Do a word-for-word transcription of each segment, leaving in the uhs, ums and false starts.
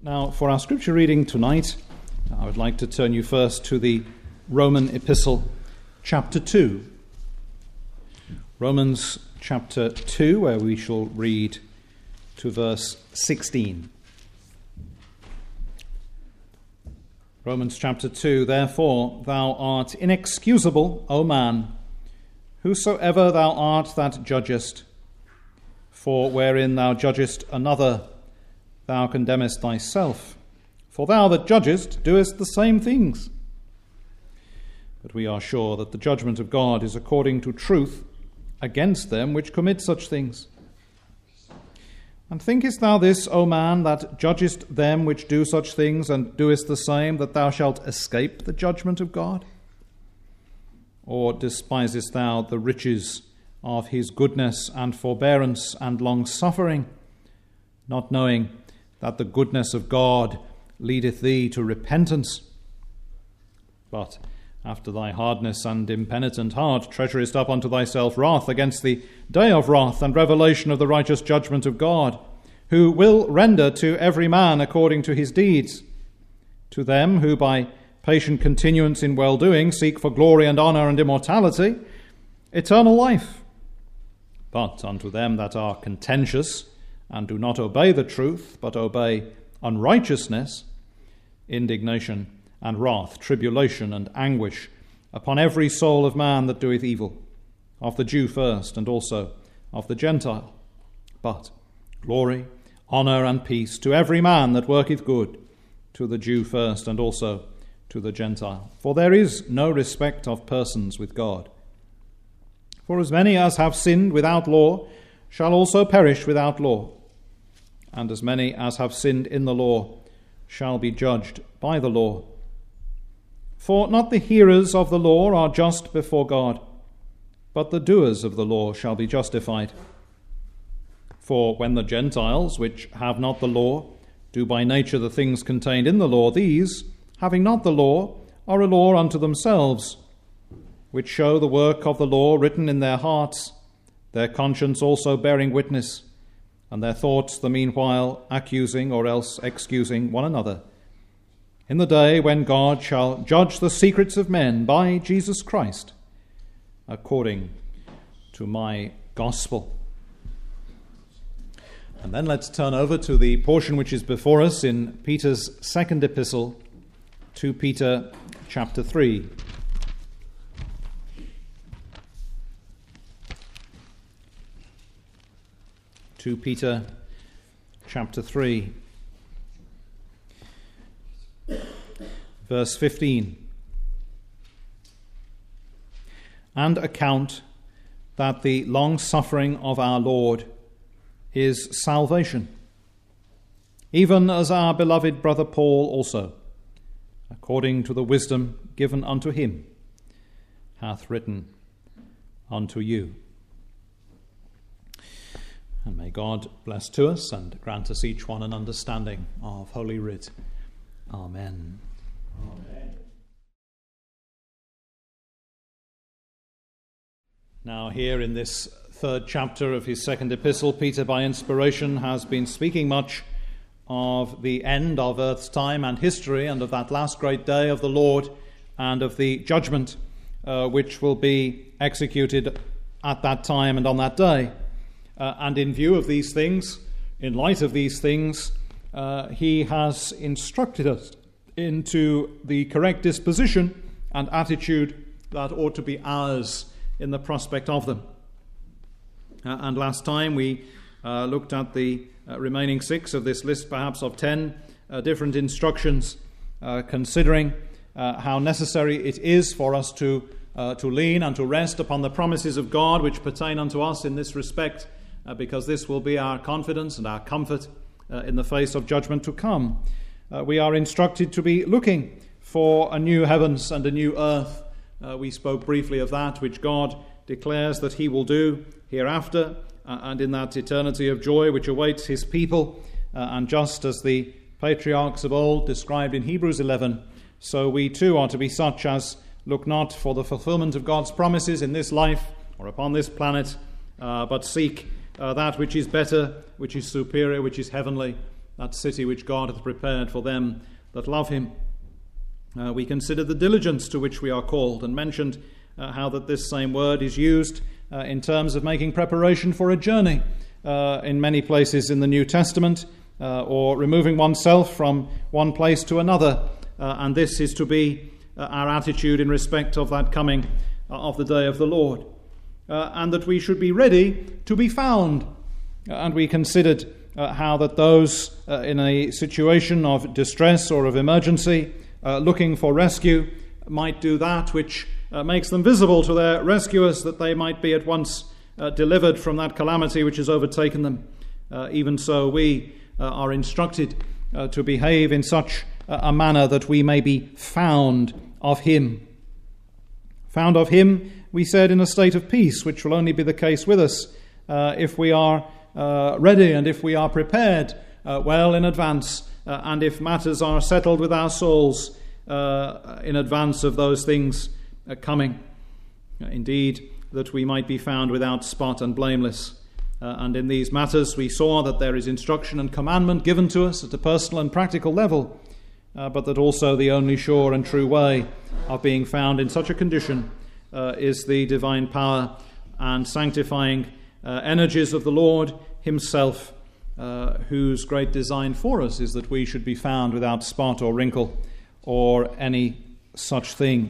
Now, for our scripture reading tonight, I would like to turn you first to the Roman Epistle, chapter two. Romans chapter two, where we shall read to verse sixteen. Romans chapter two, therefore thou art inexcusable, O man, whosoever thou art that judgest. For wherein thou judgest another, thou condemnest thyself. For thou that judgest doest the same things. But we are sure that the judgment of God is according to truth against them which commit such things. And thinkest thou this, O man, that judgest them which do such things, and doest the same, that thou shalt escape the judgment of God? Or despisest thou the riches of his goodness and forbearance and long-suffering, not knowing that the goodness of God leadeth thee to repentance? But after thy hardness and impenitent heart treasurest up unto thyself wrath against the day of wrath and revelation of the righteous judgment of God, who will render to every man according to his deeds. To them who by patient continuance in well-doing seek for glory and honour and immortality, eternal life. But unto them that are contentious, and do not obey the truth, but obey unrighteousness, indignation and wrath, tribulation and anguish upon every soul of man that doeth evil, of the Jew first, and also of the Gentile. But glory, honour, and peace to every man that worketh good, to the Jew first, and also to the Gentile. For there is no respect of persons with God. For as many as have sinned without law shall also perish without law, and as many as have sinned in the law shall be judged by the law. For not the hearers of the law are just before God, but the doers of the law shall be justified. For when the Gentiles, which have not the law, do by nature the things contained in the law, these, having not the law, are a law unto themselves, which show the work of the law written in their hearts, their conscience also bearing witness, and their thoughts the meanwhile accusing or else excusing one another, in the day when God shall judge the secrets of men by Jesus Christ, according to my gospel. And then let's turn over to the portion which is before us in Peter's second epistle, to Peter chapter three. Second Peter chapter three, verse fifteen. And account that the long suffering of our Lord is salvation, even as our beloved brother Paul also, according to the wisdom given unto him, hath written unto you. And may God bless to us and grant us each one an understanding of Holy Writ. Amen. Amen. Now here in this third chapter of his second epistle, Peter by inspiration has been speaking much of the end of earth's time and history, and of that last great day of the Lord, and of the judgment uh, which will be executed at that time and on that day. Uh, and in view of these things, in light of these things, uh, he has instructed us into the correct disposition and attitude that ought to be ours in the prospect of them. Uh, and last time we uh, looked at the uh, remaining six of this list, perhaps of ten uh, different instructions, uh, considering uh, how necessary it is for us to uh, to lean and to rest upon the promises of God which pertain unto us in this respect, Uh, because this will be our confidence and our comfort uh, in the face of judgment to come. Uh, we are instructed to be looking for a new heavens and a new earth. Uh, we spoke briefly of that which God declares that he will do hereafter, uh, and in that eternity of joy which awaits his people. Uh, and just as the patriarchs of old described in Hebrews eleven, so we too are to be such as look not for the fulfillment of God's promises in this life or upon this planet, uh, but seek Uh, that which is better, which is superior, which is heavenly, that city which God hath prepared for them that love him. Uh, we consider the diligence to which we are called, and mentioned uh, how that this same word is used uh, in terms of making preparation for a journey uh, in many places in the New Testament, uh, or removing oneself from one place to another. Uh, and this is to be uh, our attitude in respect of that coming uh, of the day of the Lord. Uh, and that we should be ready to be found. Uh, and we considered uh, how that those uh, in a situation of distress or of emergency Uh, looking for rescue might do that which uh, makes them visible to their rescuers, that they might be at once uh, delivered from that calamity which has overtaken them. Uh, even so, we uh, are instructed uh, to behave in such uh, a manner that we may be found of him. Found of him, we said, in a state of peace, which will only be the case with us uh, if we are uh, ready and if we are prepared uh, well in advance. Uh, and if matters are settled with our souls uh, in advance of those things uh, coming. Uh, indeed, that we might be found without spot and blameless. Uh, and in these matters we saw that there is instruction and commandment given to us at a personal and practical level, uh, but that also the only sure and true way of being found in such a condition uh, is the divine power and sanctifying uh, energies of the Lord himself, Uh, whose great design for us is that we should be found without spot or wrinkle or any such thing.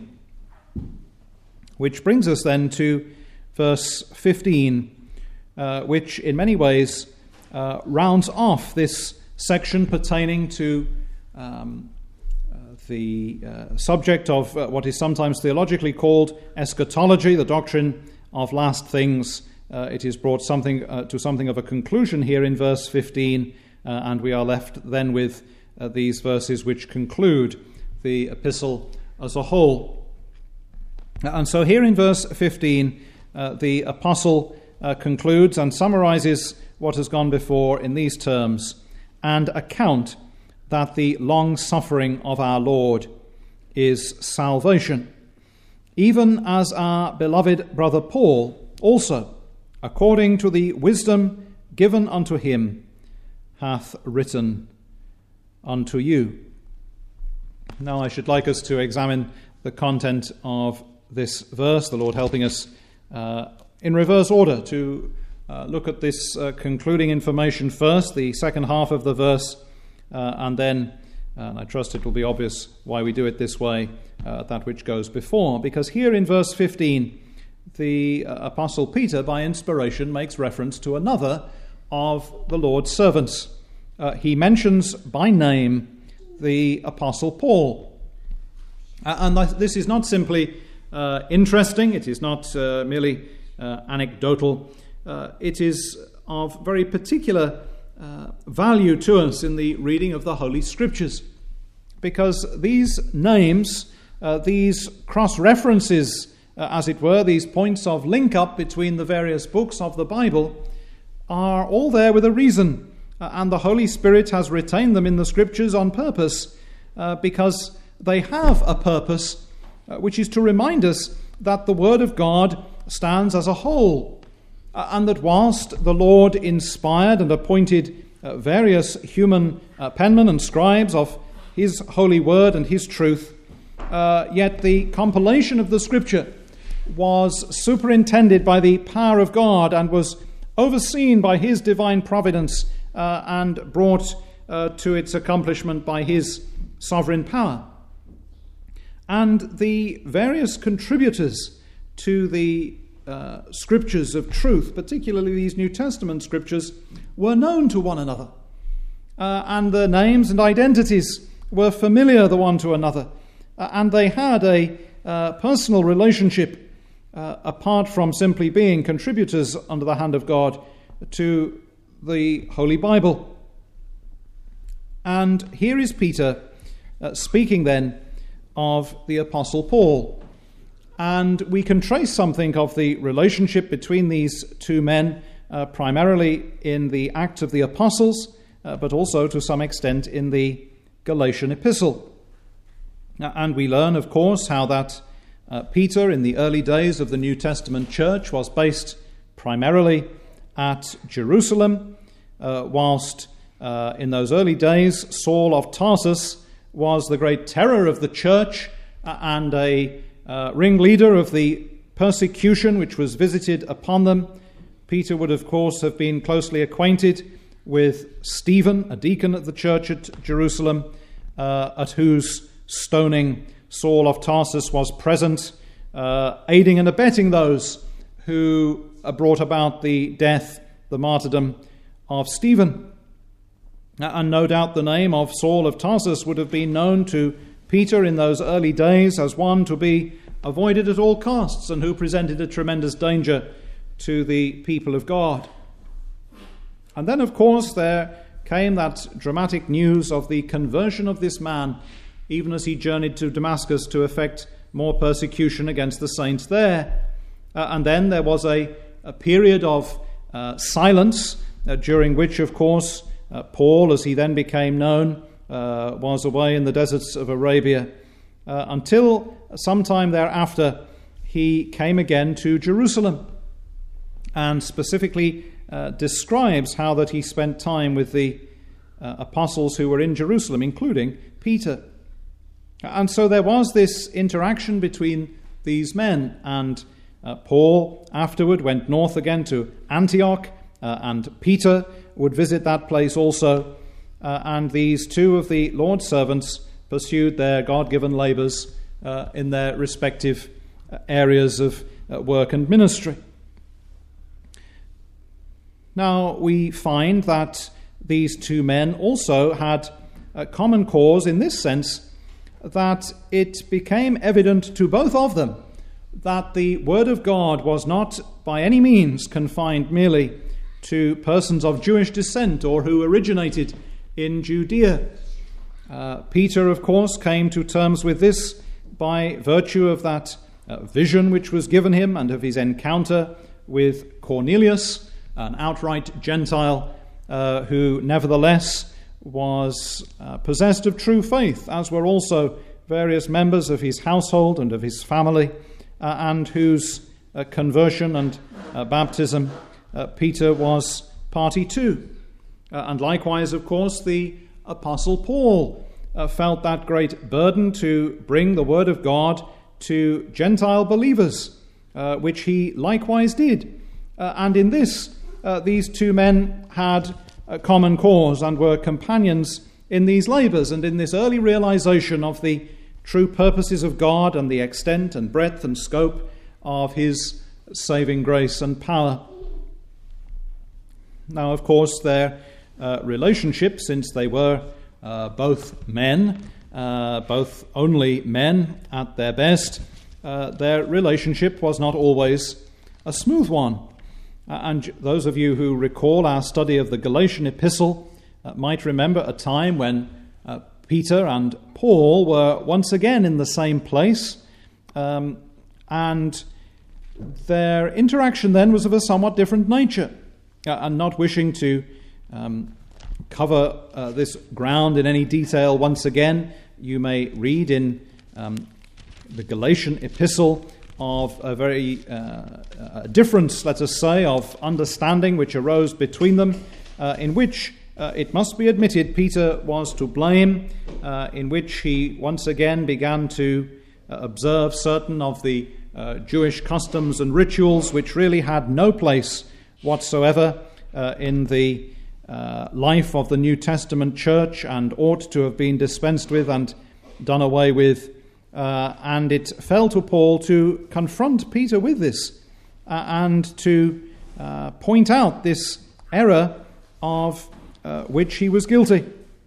Which brings us then to verse fifteen, uh, which in many ways uh, rounds off this section pertaining to um, uh, the uh, subject of uh, what is sometimes theologically called eschatology, the doctrine of last things. Uh, it is brought something uh, to something of a conclusion here in verse fifteen, uh, and we are left then with uh, these verses which conclude the epistle as a whole. And so here in verse fifteen, uh, the apostle uh, concludes and summarizes what has gone before in these terms: "And account that the long suffering of our Lord is salvation, even as our beloved brother Paul also, according to the wisdom given unto him, hath written unto you." Now I should like us to examine the content of this verse, the Lord helping us uh, in reverse order to uh, look at this uh, concluding information first, the second half of the verse, uh, and then, and I trust it will be obvious why we do it this way, uh, that which goes before. Because here in verse fifteen, the uh, Apostle Peter, by inspiration, makes reference to another of the Lord's servants. Uh, he mentions by name the Apostle Paul. Uh, and th- this is not simply uh, interesting, it is not uh, merely uh, anecdotal, uh, it is of very particular uh, value to us in the reading of the Holy Scriptures. Because these names, uh, these cross-references, Uh, as it were, these points of link-up between the various books of the Bible, are all there with a reason, uh, and the Holy Spirit has retained them in the Scriptures on purpose, uh, because they have a purpose, uh, which is to remind us that the Word of God stands as a whole, uh, and that whilst the Lord inspired and appointed uh, various human uh, penmen and scribes of his holy Word and his truth, uh, yet the compilation of the Scripture was superintended by the power of God and was overseen by his divine providence uh, and brought uh, to its accomplishment by his sovereign power. And the various contributors to the uh, scriptures of truth, particularly these New Testament scriptures, were known to one another. Uh, and their names and identities were familiar the one to another. Uh, and they had a uh, personal relationship Uh, apart from simply being contributors under the hand of God to the Holy Bible. And here is Peter uh, speaking then of the Apostle Paul. And we can trace something of the relationship between these two men, uh, primarily in the Acts of the Apostles, uh, but also to some extent in the Galatian epistle. Uh, and we learn, of course, how that Uh, Peter, in the early days of the New Testament church, was based primarily at Jerusalem, uh, whilst uh, in those early days, Saul of Tarsus was the great terror of the church uh, and a uh, ringleader of the persecution which was visited upon them. Peter would, of course, have been closely acquainted with Stephen, a deacon at the church at Jerusalem, uh, at whose stoning Saul of Tarsus was present, uh, aiding and abetting those who uh, brought about the death, the martyrdom of Stephen. And no doubt the name of Saul of Tarsus would have been known to Peter in those early days as one to be avoided at all costs and who presented a tremendous danger to the people of God. And then, of course, there came that dramatic news of the conversion of this man, even as he journeyed to Damascus to effect more persecution against the saints there. Uh, and then there was a, a period of uh, silence, uh, during which, of course, uh, Paul, as he then became known, uh, was away in the deserts of Arabia, uh, until sometime thereafter he came again to Jerusalem, and specifically uh, describes how that he spent time with the uh, apostles who were in Jerusalem, including Peter. And so there was this interaction between these men, and uh, Paul afterward went north again to Antioch, uh, and Peter would visit that place also, uh, and these two of the Lord's servants pursued their God-given labours uh, in their respective areas of uh, work and ministry. Now, we find that these two men also had a common cause in this sense, that it became evident to both of them that the Word of God was not by any means confined merely to persons of Jewish descent or who originated in Judea. Uh, Peter, of course, came to terms with this by virtue of that uh, vision which was given him and of his encounter with Cornelius, an outright Gentile uh, who nevertheless was uh, possessed of true faith, as were also various members of his household and of his family, uh, and whose uh, conversion and uh, baptism uh, Peter was party to. Uh, and likewise, of course, the Apostle Paul uh, felt that great burden to bring the word of God to Gentile believers, uh, which he likewise did. Uh, and in this, uh, these two men had a common cause and were companions in these labours and in this early realization of the true purposes of God and the extent and breadth and scope of his saving grace and power. Now, of course, their uh, relationship, since they were uh, both men, uh, both only men at their best, uh, their relationship was not always a smooth one. Uh, and those of you who recall our study of the Galatian epistle uh, might remember a time when uh, Peter and Paul were once again in the same place, um, and their interaction then was of a somewhat different nature. Uh, and not wishing to um, cover uh, this ground in any detail once again, you may read in um, the Galatian epistle of a very uh, a difference, let us say, of understanding which arose between them, uh, in which uh, it must be admitted Peter was to blame, uh, in which he once again began to uh, observe certain of the uh, Jewish customs and rituals which really had no place whatsoever uh, in the uh, life of the New Testament church and ought to have been dispensed with and done away with. Uh, and it fell to Paul to confront Peter with this uh, and to uh, point out this error of uh, which he was guilty.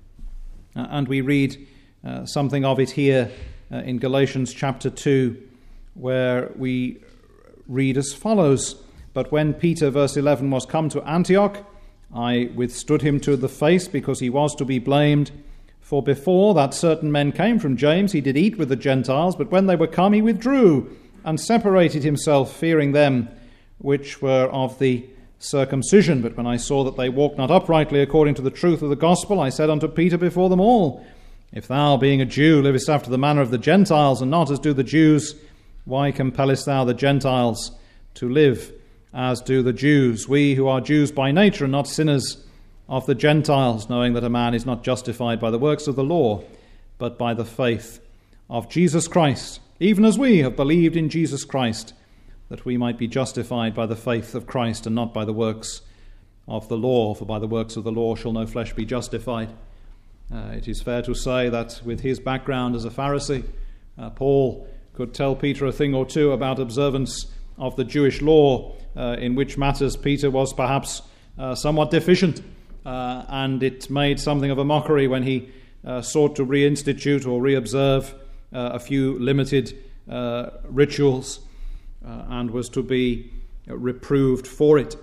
Uh, and we read uh, something of it here uh, in Galatians chapter two, where we read as follows: "But when Peter," verse eleven, "was come to Antioch, I withstood him to the face, because he was to be blamed. For before that certain men came from James, he did eat with the Gentiles, but when they were come, he withdrew, and separated himself, fearing them which were of the circumcision. But when I saw that they walked not uprightly according to the truth of the gospel, I said unto Peter before them all, If thou, being a Jew, livest after the manner of the Gentiles, and not as do the Jews, why compellest thou the Gentiles to live as do the Jews? We who are Jews by nature and not sinners, of the Gentiles, knowing that a man is not justified by the works of the law, but by the faith of Jesus Christ, even as we have believed in Jesus Christ, that we might be justified by the faith of Christ and not by the works of the law. For by the works of the law shall no flesh be justified. Uh, it is fair to say that with his background as a Pharisee, uh, Paul could tell Peter a thing or two about observance of the Jewish law, uh, in which matters Peter was perhaps uh, somewhat deficient, uh, and it made something of a mockery when he uh, sought to reinstitute or reobserve uh, a few limited uh, rituals, uh, and was to be reproved for it.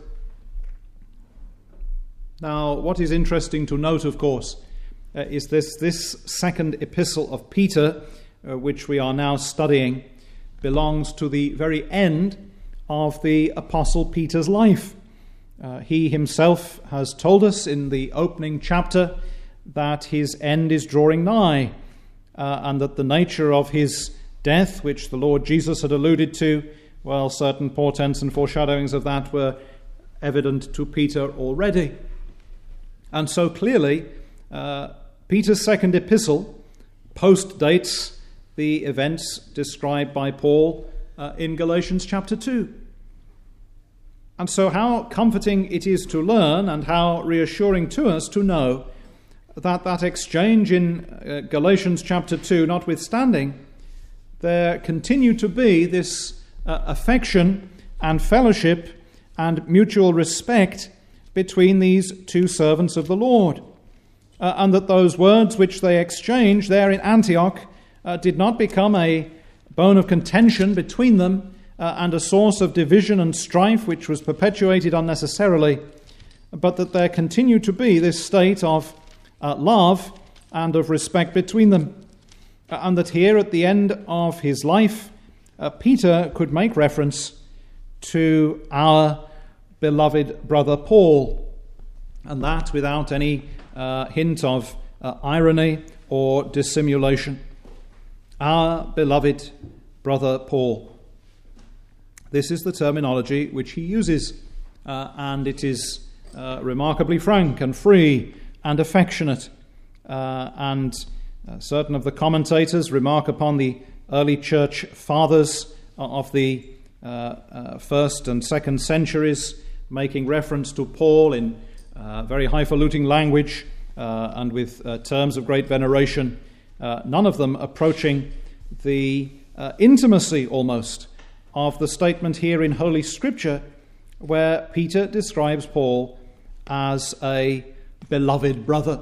Now, what is interesting to note, of course, uh, is this this second epistle of Peter, uh, which we are now studying, belongs to the very end of the Apostle Peter's life. Uh, he himself has told us in the opening chapter that his end is drawing nigh, uh, and that the nature of his death, which the Lord Jesus had alluded to, well, certain portents and foreshadowings of that were evident to Peter already. And so clearly, uh, Peter's second epistle post-dates the events described by Paul uh, in Galatians chapter two. And so how comforting it is to learn, and how reassuring to us to know that that exchange in uh, Galatians chapter two notwithstanding, there continue to be this uh, affection and fellowship and mutual respect between these two servants of the Lord, uh, and that those words which they exchanged there in Antioch uh, did not become a bone of contention between them uh, and a source of division and strife which was perpetuated unnecessarily, but that there continued to be this state of uh, love and of respect between them, uh, and that here at the end of his life, uh, Peter could make reference to our beloved brother Paul, and that without any uh, hint of uh, irony or dissimulation. Our beloved brother Paul. This is the terminology which he uses, uh, and it is uh, remarkably frank and free and affectionate. Uh, and uh, certain of the commentators remark upon the early church fathers of the uh, uh, first and second centuries, making reference to Paul in uh, very highfalutin language uh, and with uh, terms of great veneration, uh, none of them approaching the uh, intimacy almost of the statement here in Holy Scripture, where Peter describes Paul as a beloved brother.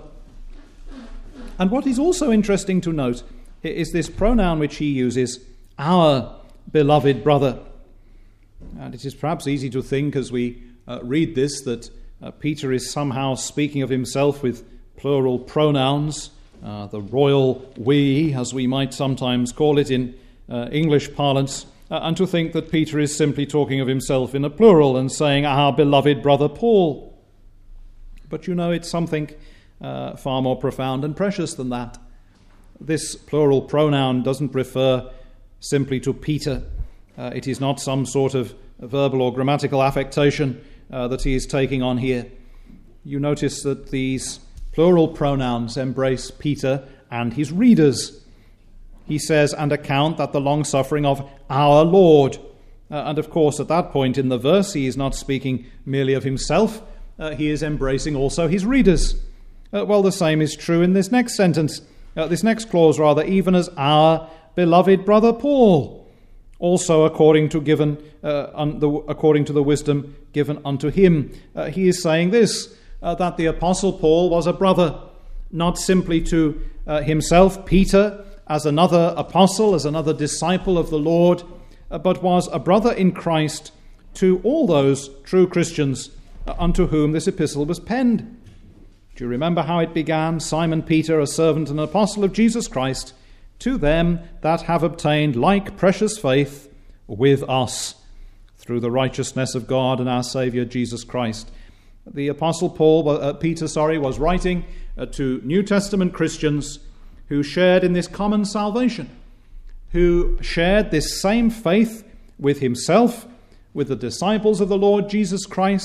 And what is also interesting to note is this pronoun which he uses, our beloved brother. And it is perhaps easy to think as we uh, read this that uh, Peter is somehow speaking of himself with plural pronouns, uh, the royal we, as we might sometimes call it in uh, English parlance, uh, and to think that Peter is simply talking of himself in a plural and saying, our beloved brother Paul. But you know, it's something uh, far more profound and precious than that. This plural pronoun doesn't refer simply to Peter. Uh, it is not some sort of verbal or grammatical affectation uh, that he is taking on here. You notice that these plural pronouns embrace Peter and his readers. He says, and account that the long-suffering of our Lord. Uh, and of course, at that point in the verse, he is not speaking merely of himself. Uh, he is embracing also his readers. Uh, well, the same is true in this next sentence. Uh, this next clause, rather, even as our beloved brother Paul, also according to given uh, un, the, according to the wisdom given unto him. Uh, he is saying this, uh, that the Apostle Paul was a brother, not simply to uh, himself, Peter, as another apostle, as another disciple of the Lord, uh, but was a brother in Christ to all those true Christians uh, unto whom this epistle was penned. Do you remember how it began? Simon Peter, a servant and apostle of Jesus Christ, to them that have obtained like precious faith with us, through the righteousness of God and our Saviour Jesus Christ. The Apostle Paul, uh, Peter, sorry, was writing uh, to New Testament Christians who shared in this common salvation, who shared this same faith with himself, with the disciples of the Lord Jesus Christ,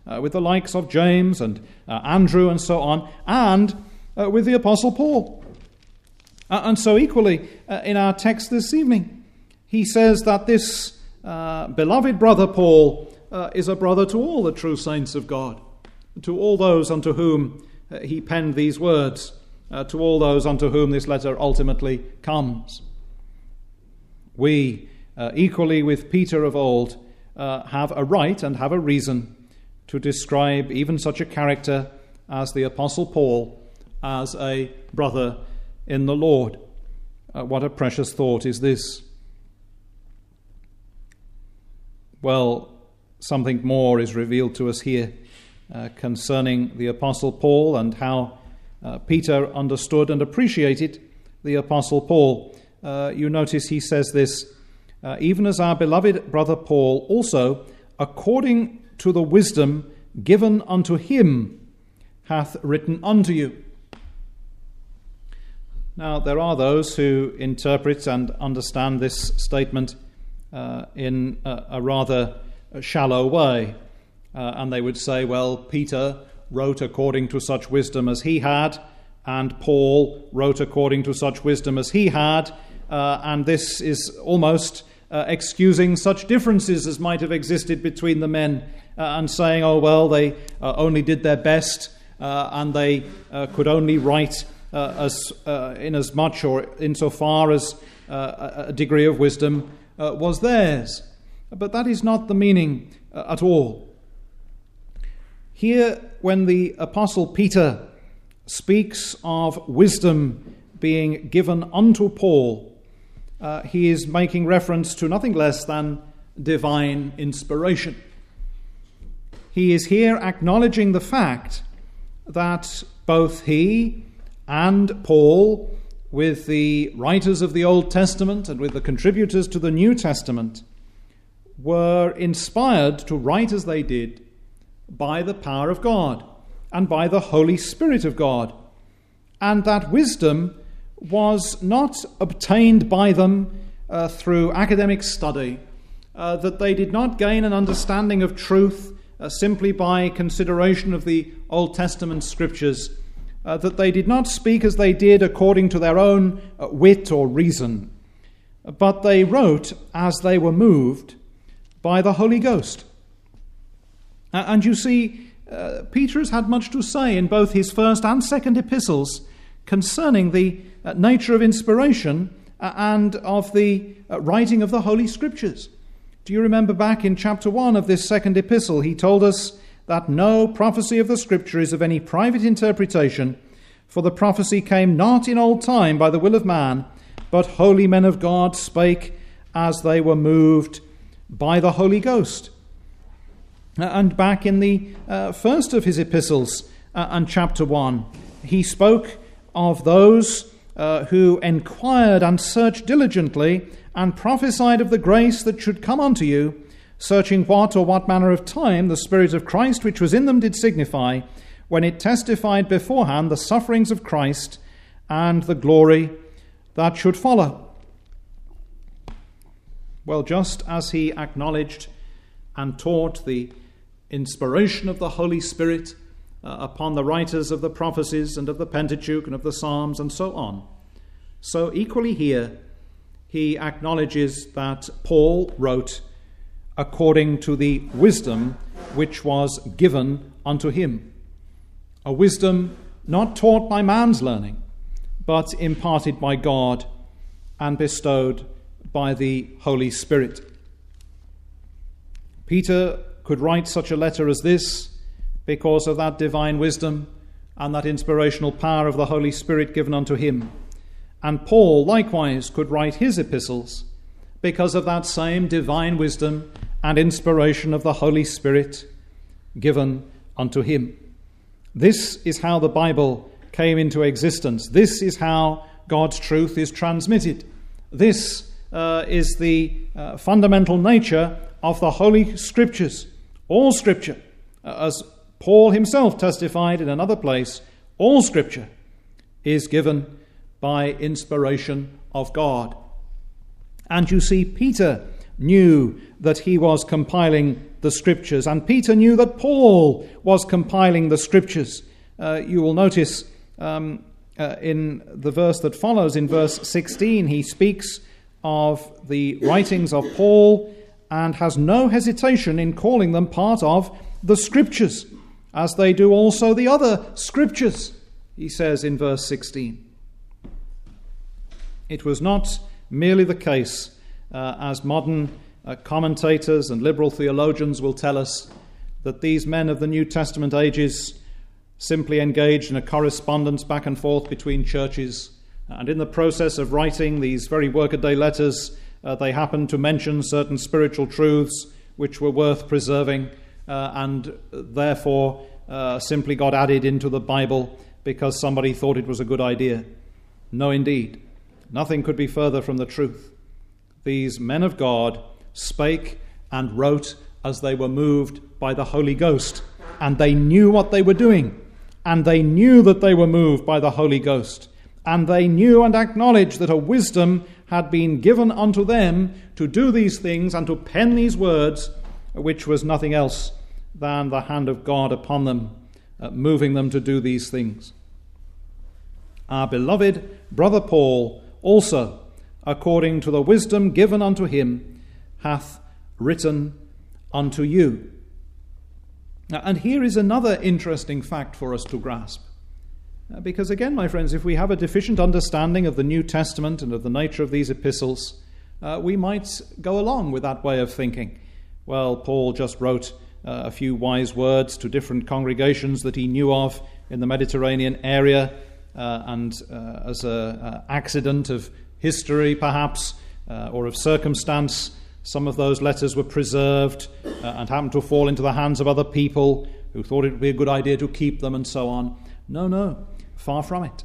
uh, with the likes of James and uh, Andrew and so on, and uh, with the Apostle Paul. Uh, and so equally uh, in our text this evening, he says that this uh, beloved brother Paul uh, is a brother to all the true saints of God, to all those unto whom uh, he penned these words, uh, to all those unto whom this letter ultimately comes. We, uh, equally with Peter of old, uh, have a right and have a reason to describe even such a character as the Apostle Paul as a brother in the Lord. Uh, what a precious thought is this. Well, something more is revealed to us here uh, concerning the Apostle Paul and how uh, Peter understood and appreciated the Apostle Paul. Uh, you notice he says this, uh, even as our beloved brother Paul also, according to the wisdom given unto him, hath written unto you. Now, there are those who interpret and understand this statement uh, in a, a rather shallow way. Uh, and they would say, well, Peter wrote according to such wisdom as he had, and Paul wrote according to such wisdom as he had, uh, and this is almost uh, excusing such differences as might have existed between the men, uh, and saying, oh, well, they uh, only did their best, uh, and they uh, could only write uh, as uh, in as much or insofar as uh, a degree of wisdom uh, was theirs. But that is not the meaning uh, at all. Here, when the Apostle Peter speaks of wisdom being given unto Paul, uh, he is making reference to nothing less than divine inspiration. He is here acknowledging the fact that both he and Paul, with the writers of the Old Testament and with the contributors to the New Testament, were inspired to write as they did by the power of God and by the Holy Spirit of God, and that wisdom was not obtained by them uh, through academic study, uh, that they did not gain an understanding of truth uh, simply by consideration of the Old Testament scriptures, uh, that they did not speak as they did according to their own uh, wit or reason, but they wrote as they were moved by the Holy Ghost. Uh, and you see, uh, Peter has had much to say in both his first and second epistles concerning the uh, nature of inspiration uh, and of the uh, writing of the Holy Scriptures. Do you remember back in chapter one of this second epistle, he told us that no prophecy of the Scripture is of any private interpretation, for the prophecy came not in old time by the will of man, but holy men of God spake as they were moved by the Holy Ghost. And back in the uh, first of his epistles uh, and chapter one, he spoke of those uh, who inquired and searched diligently and prophesied of the grace that should come unto you, searching what or what manner of time the Spirit of Christ which was in them did signify, when it testified beforehand the sufferings of Christ and the glory that should follow. Well, just as he acknowledged and taught the inspiration of the Holy Spirit uh, upon the writers of the prophecies and of the Pentateuch and of the Psalms and so on, so equally here he acknowledges that Paul wrote according to the wisdom which was given unto him, a wisdom not taught by man's learning, but imparted by God and bestowed by the Holy Spirit. Peter could write such a letter as this because of that divine wisdom and that inspirational power of the Holy Spirit given unto him. And Paul likewise could write his epistles because of that same divine wisdom and inspiration of the Holy Spirit given unto him. This is how the Bible came into existence. This is how God's truth is transmitted. This uh, is the uh, fundamental nature of the Holy Scriptures. All Scripture, uh, as Paul himself testified in another place, all Scripture is given by inspiration of God. And you see Peter knew that he was compiling the Scriptures, and Peter knew that Paul was compiling the Scriptures. Uh, you will notice um, uh, in the verse that follows, in verse sixteen, he speaks of the writings of Paul and has no hesitation in calling them part of the Scriptures, as they do also the other Scriptures, he says in verse sixteen. It was not merely the case, uh, as modern uh, commentators and liberal theologians will tell us, that these men of the New Testament ages simply engaged in a correspondence back and forth between churches, and in the process of writing these very workaday letters, uh, they happened to mention certain spiritual truths which were worth preserving, uh, and therefore uh, simply got added into the Bible because somebody thought it was a good idea. No, indeed. Nothing could be further from the truth. These men of God spake and wrote as they were moved by the Holy Ghost, and they knew what they were doing, and they knew that they were moved by the Holy Ghost, and they knew and acknowledged that a wisdom had been given unto them to do these things and to pen these words, which was nothing else than the hand of God upon them, uh, moving them to do these things. Our beloved brother Paul also, according to the wisdom given unto him, hath written unto you. Now, and here is another interesting fact for us to grasp. Uh, because again, my friends, if we have a deficient understanding of the New Testament and of the nature of these epistles, uh, we might go along with that way of thinking. Well, Paul just wrote uh, a few wise words to different congregations that he knew of in the Mediterranean area, uh, and uh, as an accident of history, perhaps, uh, or of circumstance, some of those letters were preserved uh, and happened to fall into the hands of other people who thought it would be a good idea to keep them and so on. No, no, far from it.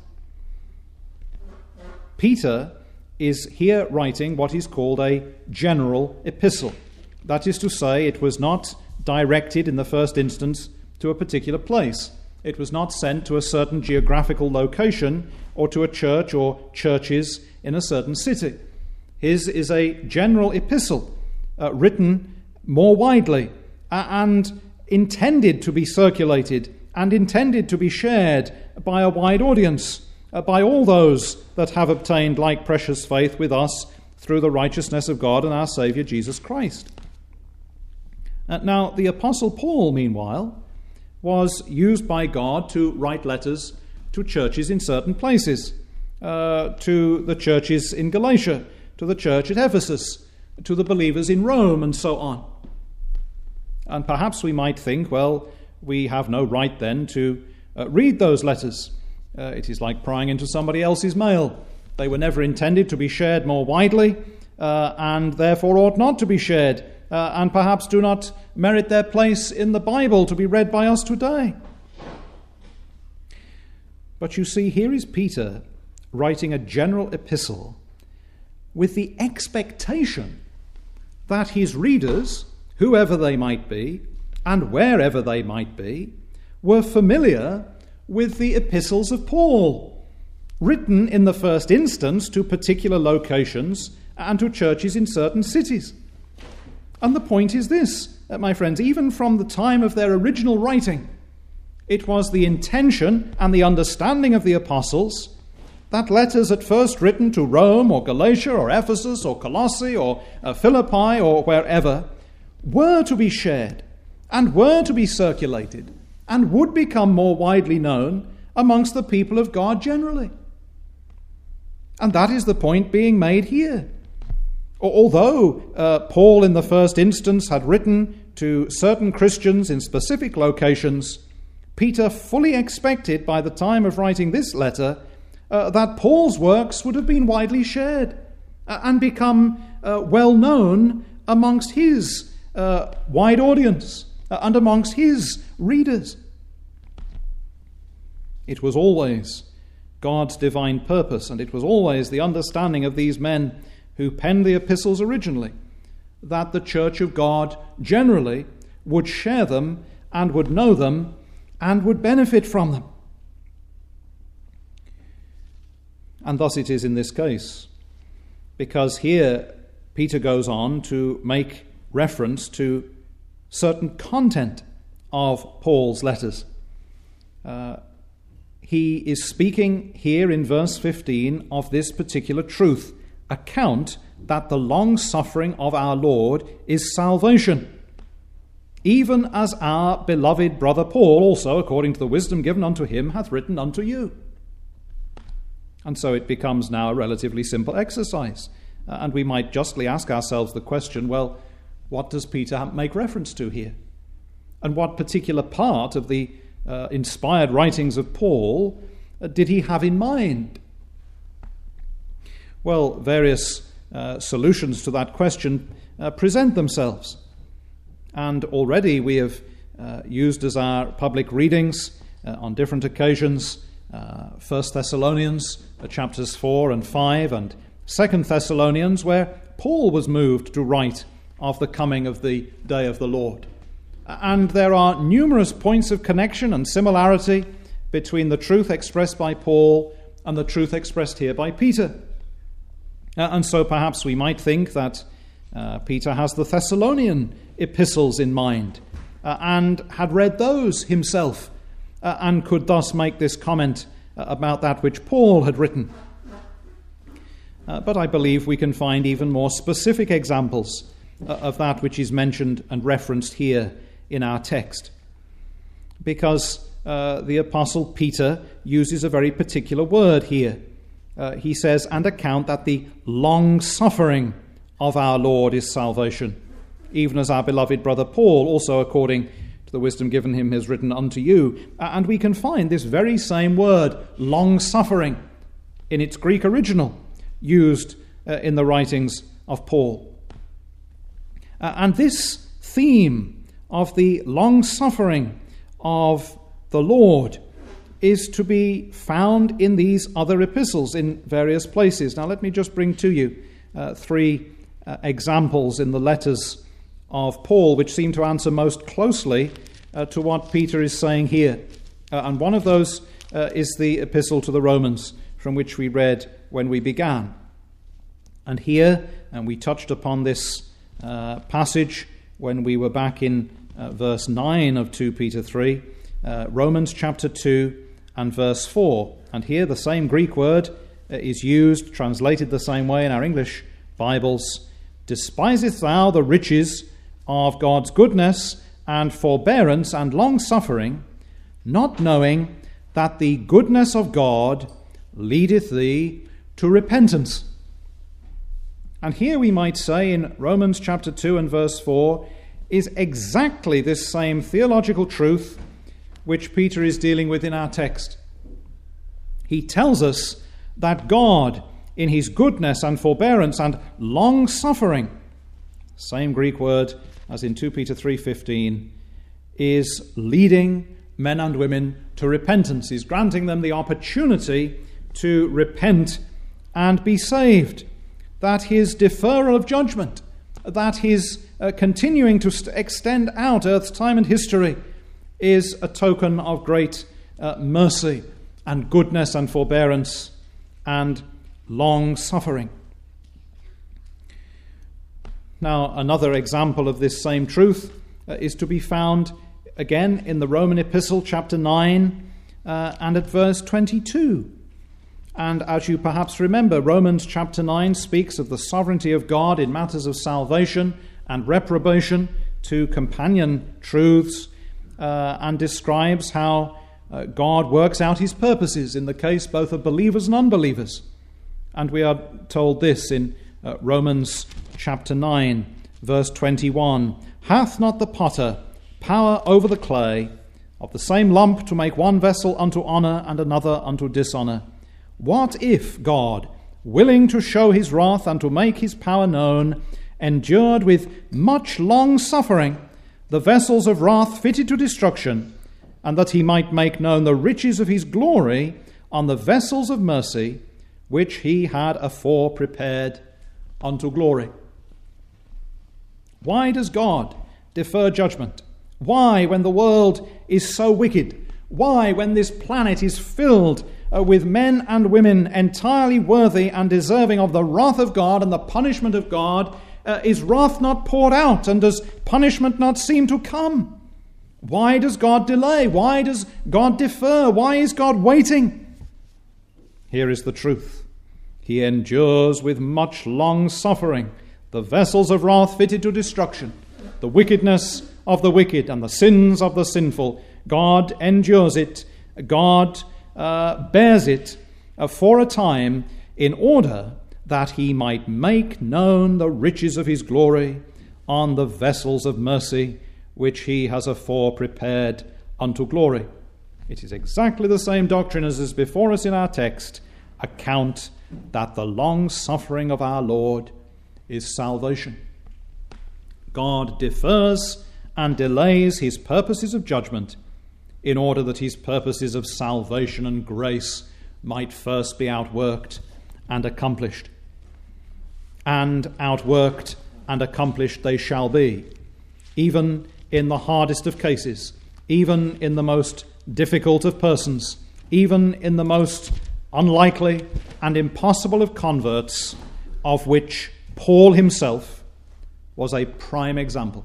Peter is here writing what is called a general epistle. That is to say, it was not directed in the first instance to a particular place. It was not sent to a certain geographical location or to a church or churches in a certain city. His is a general epistle, uh, written more widely uh, and intended to be circulated and intended to be shared by a wide audience, uh, by all those that have obtained like precious faith with us through the righteousness of God and our Saviour Jesus Christ. Uh, now, the Apostle Paul, meanwhile, was used by God to write letters to churches in certain places, uh, to the churches in Galatia, to the church at Ephesus, to the believers in Rome, and so on. And perhaps we might think, well, we have no right then to uh, read those letters. Uh, it is like prying into somebody else's mail. They were never intended to be shared more widely, uh, and therefore ought not to be shared, uh, and perhaps do not merit their place in the Bible to be read by us today. But you see, here is Peter writing a general epistle with the expectation that his readers, whoever they might be, and wherever they might be, were familiar with the epistles of Paul, written in the first instance to particular locations and to churches in certain cities. And the point is this, my friends, even from the time of their original writing, it was the intention and the understanding of the apostles that letters at first written to Rome or Galatia or Ephesus or Colossae or uh, Philippi or wherever were to be shared and were to be circulated and would become more widely known amongst the people of God generally. And that is the point being made here. Although uh, Paul in the first instance had written to certain Christians in specific locations, Peter fully expected by the time of writing this letter uh, that Paul's works would have been widely shared uh, and become uh, well known amongst his uh, wide audience uh, and amongst his readers. It was always God's divine purpose, and it was always the understanding of these men who penned the epistles originally, that the church of God generally would share them and would know them and would benefit from them. And thus it is in this case, because here Peter goes on to make reference to certain content of Paul's letters. Uh, he is speaking here in verse fifteen of this particular truth: account that the long suffering of our Lord is salvation, even as our beloved brother Paul also, according to the wisdom given unto him, hath written unto you. And so it becomes now a relatively simple exercise. Uh, and we might justly ask ourselves the question, well, what does Peter make reference to here? And what particular part of the uh, inspired writings of Paul uh, did he have in mind? Well, various uh, solutions to that question uh, present themselves. And already we have uh, used as our public readings uh, on different occasions uh, First Thessalonians uh, chapters four and five, and Second Thessalonians, where Paul was moved to write of the coming of the day of the Lord. And there are numerous points of connection and similarity between the truth expressed by Paul and the truth expressed here by Peter. Uh, and so perhaps we might think that uh, Peter has the Thessalonian epistles in mind uh, and had read those himself uh, and could thus make this comment uh, about that which Paul had written. Uh, but I believe we can find even more specific examples uh, of that which is mentioned and referenced here in our text, because uh, the Apostle Peter uses a very particular word here. Uh, he says, and account that the long suffering of our Lord is salvation, even as our beloved brother Paul also, according to the wisdom given him, has written unto you. Uh, and we can find this very same word, long suffering, in its Greek original, used uh, in the writings of Paul. Uh, and this theme of the long suffering of the Lord is to be found in these other epistles in various places. Now let me just bring to you uh, three uh, examples in the letters of Paul which seem to answer most closely uh, to what Peter is saying here. Uh, and one of those uh, is the epistle to the Romans, from which we read when we began. And here, and we touched upon this uh, passage when we were back in uh, verse nine of Second Peter three, uh, Romans chapter two and verse four. And here the same Greek word uh, is used, translated the same way in our English Bibles. Despiseth thou the riches of God's goodness and forbearance and long-suffering, not knowing that the goodness of God leadeth thee to repentance? And here we might say in Romans chapter two and verse four is exactly this same theological truth which Peter is dealing with in our text. He tells us that God, in his goodness and forbearance and long-suffering, same Greek word as in Second Peter three fifteen, is leading men and women to repentance. He's granting them the opportunity to repent and be saved. That his deferral of judgment, that his uh, continuing to st- extend out Earth's time and history is a token of great uh, mercy and goodness and forbearance and long suffering. Now, another example of this same truth uh, is to be found again in the Roman epistle, chapter nine, uh, and at verse twenty-two. And as you perhaps remember, Romans chapter nine speaks of the sovereignty of God in matters of salvation and reprobation, two companion truths, uh, and describes how uh, God works out his purposes in the case both of believers and unbelievers. And we are told this in uh, Romans chapter nine, verse twenty-one. Hath not the potter power over the clay, of the same lump to make one vessel unto honour and another unto dishonour? What if God, willing to show his wrath and to make his power known, endured with much long suffering the vessels of wrath fitted to destruction, and that he might make known the riches of his glory on the vessels of mercy, which he had afore prepared unto glory? Why does God defer judgment? Why, when the world is so wicked? Why, when this planet is filled uh, with men and women entirely worthy and deserving of the wrath of God and the punishment of God, uh, is wrath not poured out, and does punishment not seem to come? Why does God delay? Why does God defer? Why is God waiting? Here is the truth. He endures with much long suffering the vessels of wrath fitted to destruction, the wickedness of the wicked and the sins of the sinful. God endures it. God uh, bears it uh, for a time, in order that he might make known the riches of his glory on the vessels of mercy, which he has afore prepared unto glory. It is exactly the same doctrine as is before us in our text. Account that the long suffering of our Lord is salvation. God defers and delays his purposes of judgment in order that his purposes of salvation and grace might first be outworked and accomplished. And outworked and accomplished they shall be, even in the hardest of cases, even in the most difficult of persons, even in the most unlikely and impossible of converts, of which Paul himself was a prime example.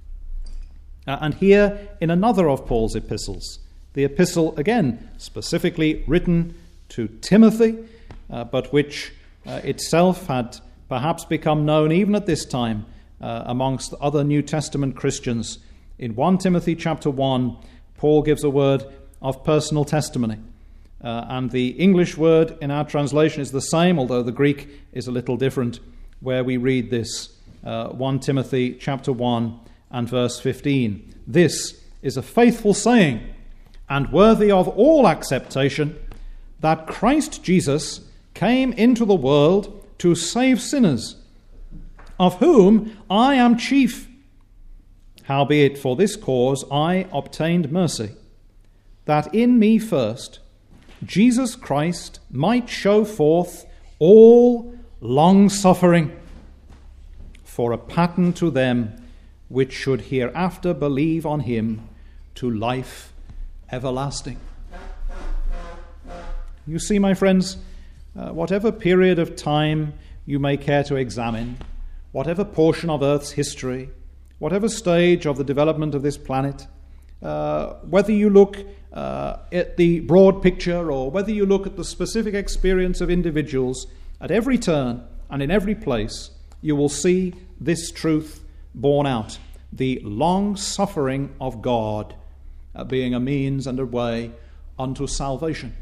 Uh, and here in another of Paul's epistles, the epistle again specifically written to Timothy, uh, but which uh, itself had perhaps become known even at this time uh, amongst other New Testament Christians. In First Timothy chapter one, Paul gives a word of personal testimony. Uh, and the English word in our translation is the same, although the Greek is a little different, where we read this, uh, First Timothy chapter one and verse fifteen. This is a faithful saying and worthy of all acceptation, that Christ Jesus came into the world to save sinners, of whom I am chief. Howbeit for this cause I obtained mercy, that in me first Jesus Christ might show forth all long-suffering, for a pattern to them which should hereafter believe on him to life everlasting. You see, my friends, uh, whatever period of time you may care to examine, whatever portion of Earth's history, whatever stage of the development of this planet, uh, whether you look uh, at the broad picture or whether you look at the specific experience of individuals, at every turn and in every place, you will see this truth borne out: the long suffering of God uh, being a means and a way unto salvation.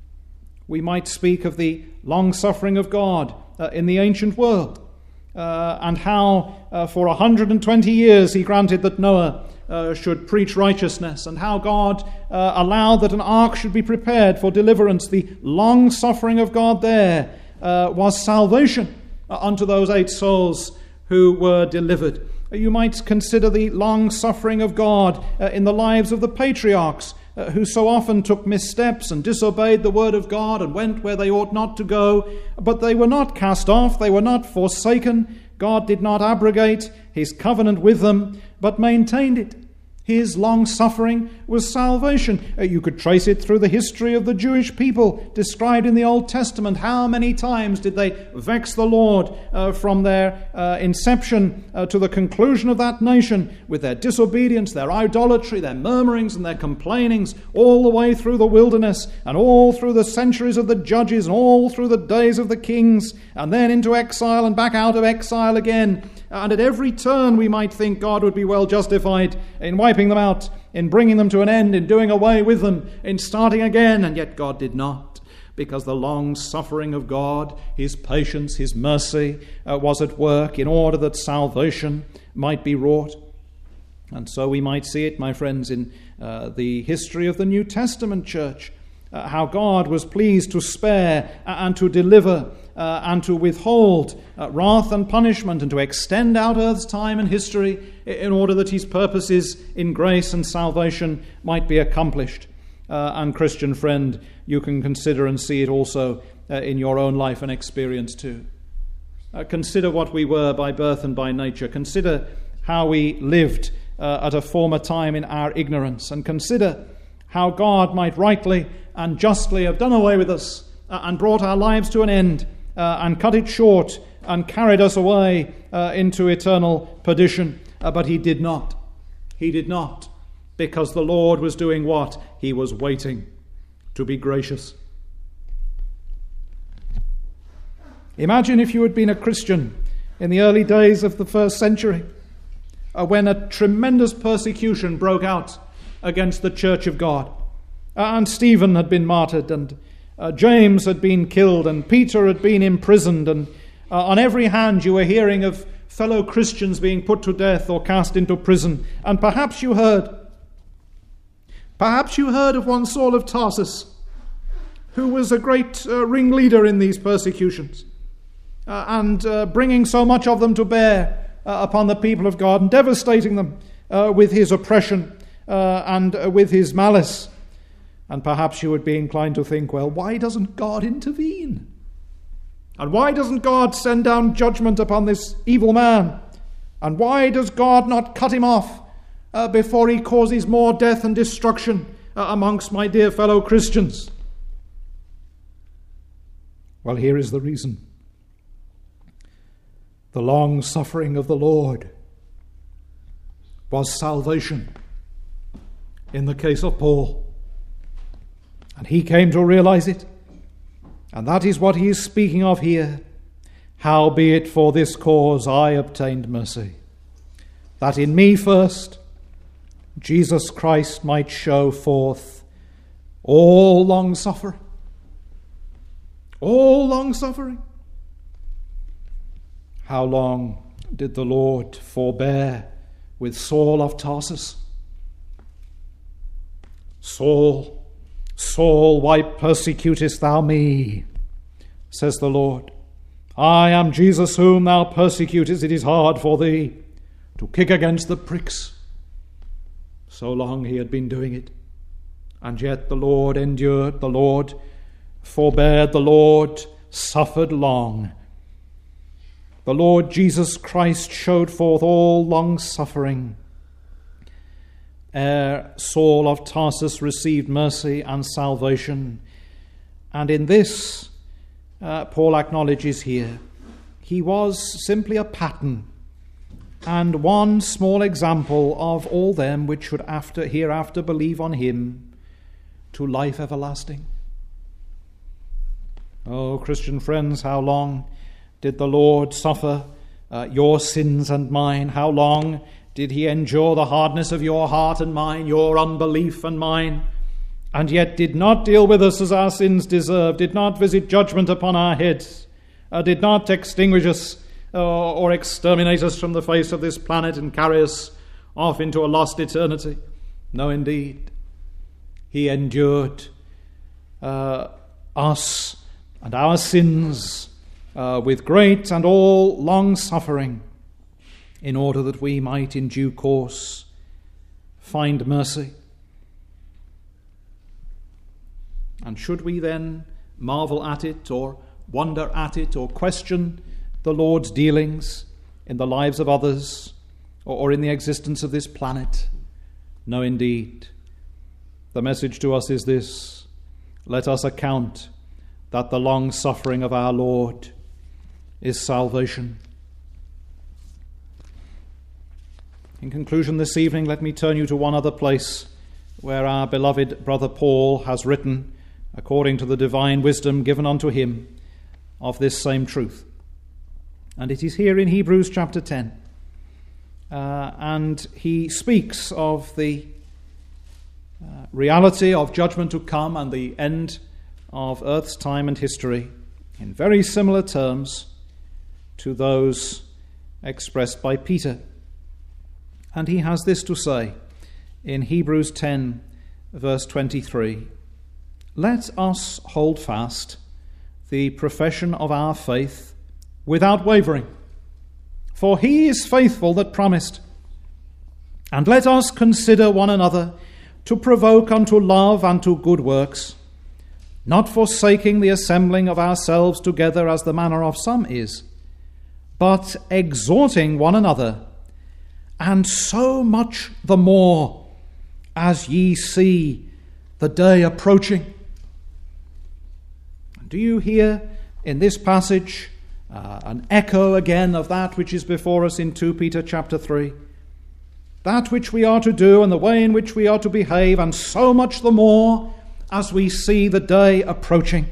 We might speak of the long suffering of God uh, in the ancient world, uh, and how uh, for one hundred twenty years he granted that Noah uh, should preach righteousness, and how God uh, allowed that an ark should be prepared for deliverance. The long suffering of God there uh, was salvation uh, unto those eight souls who were delivered. You might consider the long suffering of God uh, in the lives of the patriarchs, uh, who so often took missteps and disobeyed the word of God and went where they ought not to go, but they were not cast off, they were not forsaken. God did not abrogate his covenant with them, but maintained it. His long suffering was salvation. Uh, you could trace it through the history of the Jewish people described in the Old Testament. How many times did they vex the Lord uh, from their uh, inception uh, to the conclusion of that nation with their disobedience, their idolatry, their murmurings and their complainings, all the way through the wilderness and all through the centuries of the judges and all through the days of the kings, and then into exile and back out of exile again. And at every turn we might think God would be well justified in wiping them out, in bringing them to an end, in doing away with them, in starting again. And yet God did not, because the long suffering of God, his patience, his mercy uh, was at work in order that salvation might be wrought. And so we might see it, my friends, in uh, the history of the New Testament church, uh, how God was pleased to spare and to deliver Uh, and to withhold uh, wrath and punishment, and to extend out earth's time and history in order that his purposes in grace and salvation might be accomplished. Uh, and Christian friend, you can consider and see it also uh, in your own life and experience too. Uh, consider what we were by birth and by nature. Consider how we lived uh, at a former time in our ignorance, and consider how God might rightly and justly have done away with us uh, and brought our lives to an end uh, and cut it short and carried us away uh, into eternal perdition. Uh, but he did not. He did not, because the Lord was doing what? He was waiting to be gracious. Imagine if you had been a Christian in the early days of the first century, uh, when a tremendous persecution broke out against the Church of God. Uh, and Stephen had been martyred, and uh, James had been killed, and Peter had been imprisoned, and uh, on every hand you were hearing of fellow Christians being put to death or cast into prison. And perhaps you heard, perhaps you heard of one Saul of Tarsus, who was a great uh, ringleader in these persecutions, uh, and uh, bringing so much of them to bear uh, upon the people of God, and devastating them uh, with his oppression uh, and uh, with his malice. And perhaps you would be inclined to think, well, why doesn't God intervene? And why doesn't God send down judgment upon this evil man? And why does God not cut him off uh, before he causes more death and destruction uh, amongst my dear fellow Christians? Well, here is the reason. The long suffering of the Lord was salvation in the case of Paul. And he came to realize it. And that is what he is speaking of here. Howbeit for this cause I obtained mercy, that in me first Jesus Christ might show forth all long suffering. All long suffering. How long did the Lord forbear with Saul of Tarsus? Saul, Saul, why persecutest thou me? Says the Lord. I am Jesus whom thou persecutest. It is hard for thee to kick against the pricks. So long he had been doing it. And yet the Lord endured, the Lord forbeared, the Lord suffered long. The Lord Jesus Christ showed forth all long suffering ere Saul of Tarsus received mercy and salvation. And in this, uh, Paul acknowledges here, he was simply a pattern and one small example of all them which should after hereafter believe on him to life everlasting. Oh, Christian friends, how long did the Lord suffer uh, your sins and mine? How long did he endure the hardness of your heart and mine, your unbelief and mine, and yet did not deal with us as our sins deserved, did not visit judgment upon our heads, uh, did not extinguish us uh, or exterminate us from the face of this planet and carry us off into a lost eternity? No, indeed. He endured uh, us and our sins uh, with great and all long suffering, in order that we might in due course find mercy. And should we then marvel at it, or wonder at it, or question the Lord's dealings in the lives of others, or, or in the existence of this planet? No, indeed. The message to us is this: let us account that the long suffering of our Lord is salvation. In conclusion this evening, let me turn you to one other place where our beloved brother Paul has written, according to the divine wisdom given unto him, of this same truth. And it is here in Hebrews chapter ten. Uh, and he speaks of the uh, reality of judgment to come and the end of earth's time and history in very similar terms to those expressed by Peter. And he has this to say in Hebrews ten, verse twenty-three. Let us hold fast the profession of our faith without wavering, for he is faithful that promised. And let us consider one another to provoke unto love and to good works, not forsaking the assembling of ourselves together as the manner of some is, but exhorting one another, and so much the more as ye see the day approaching. Do you hear in this passage uh, an echo again of that which is before us in Second Peter chapter three? That which we are to do and the way in which we are to behave, and so much the more as we see the day approaching.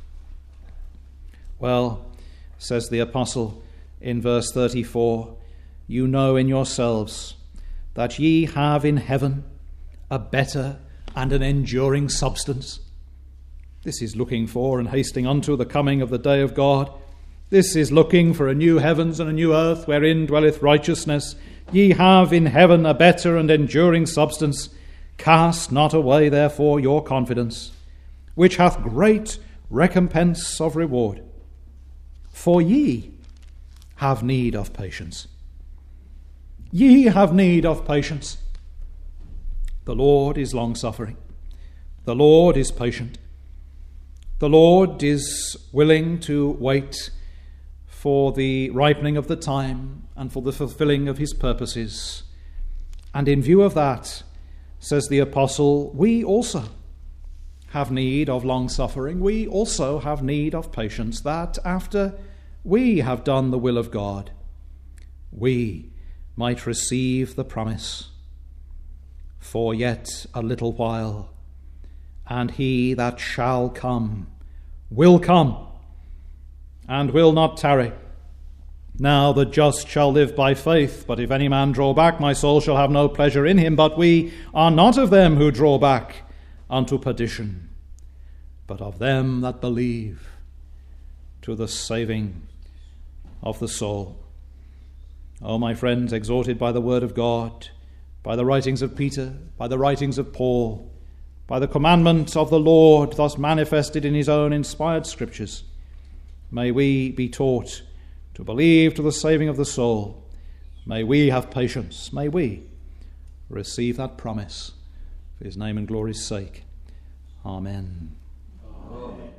Well, says the apostle in verse thirty-four, you know in yourselves that ye have in heaven a better and an enduring substance. This is looking for and hasting unto the coming of the day of God. This is looking for a new heavens and a new earth wherein dwelleth righteousness. Ye have in heaven a better and enduring substance. Cast not away therefore your confidence, which hath great recompense of reward. For ye have need of patience. Ye have need of patience. The Lord is long-suffering. The Lord is patient. The Lord is willing to wait for the ripening of the time and for the fulfilling of his purposes. And in view of that, says the apostle, we also have need of long-suffering. We also have need of patience, that after we have done the will of God, we might receive the promise. For yet a little while, and he that shall come will come, and will not tarry. Now the just shall live by faith, but if any man draw back, my soul shall have no pleasure in him. But we are not of them who draw back unto perdition, but of them that believe to the saving of the soul. O my friends, exhorted by the word of God, by the writings of Peter, by the writings of Paul, by the commandment of the Lord thus manifested in his own inspired scriptures, may we be taught to believe to the saving of the soul. May we have patience. May we receive that promise for his name and glory's sake. Amen. Amen.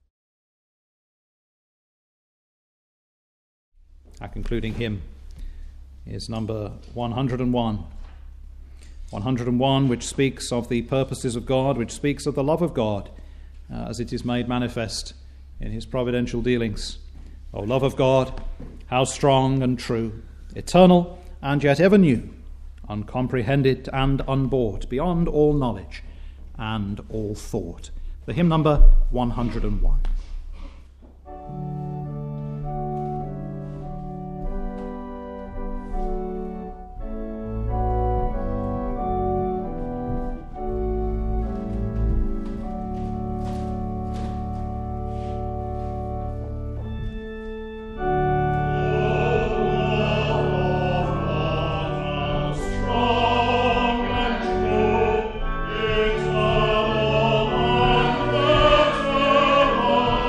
Our concluding hymn is number one hundred and one. one hundred and one, which speaks of the purposes of God, which speaks of the love of God uh, as it is made manifest in his providential dealings. O love of God, how strong and true, eternal and yet ever new, uncomprehended and unbought, beyond all knowledge and all thought. The hymn number one hundred and one. Eternal and better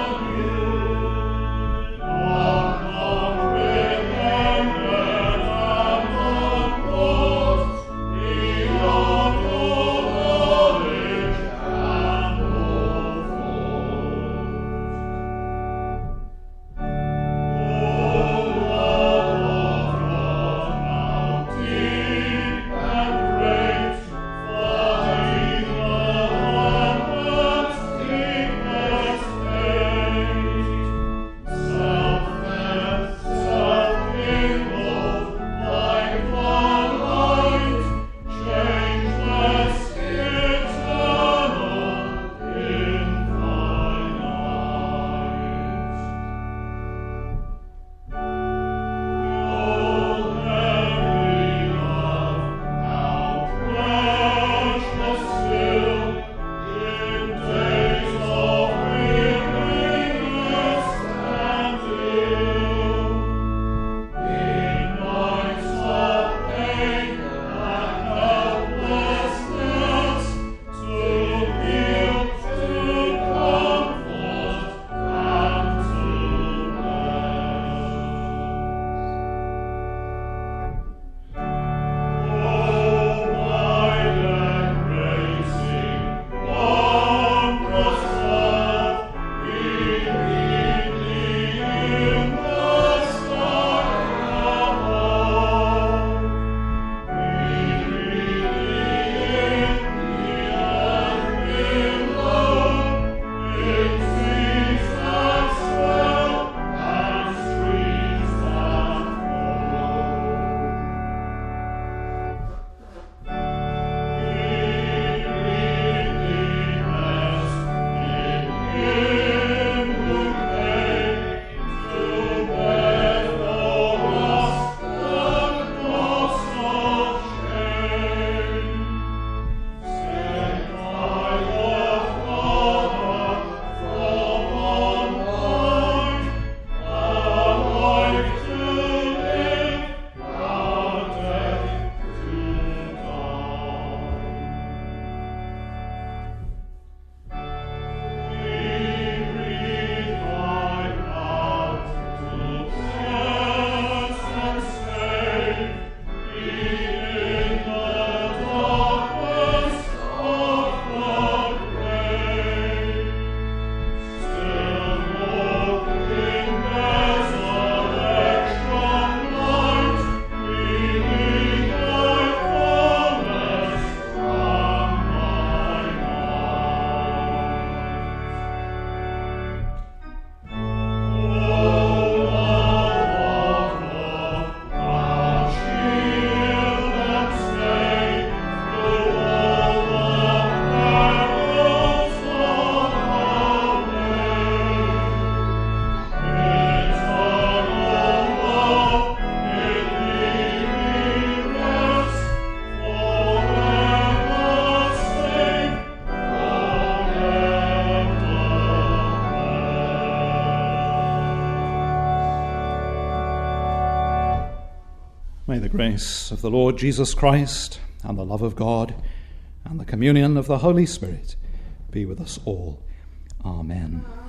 May the grace of the Lord Jesus Christ and the love of God and the communion of the Holy Spirit be with us all. Amen.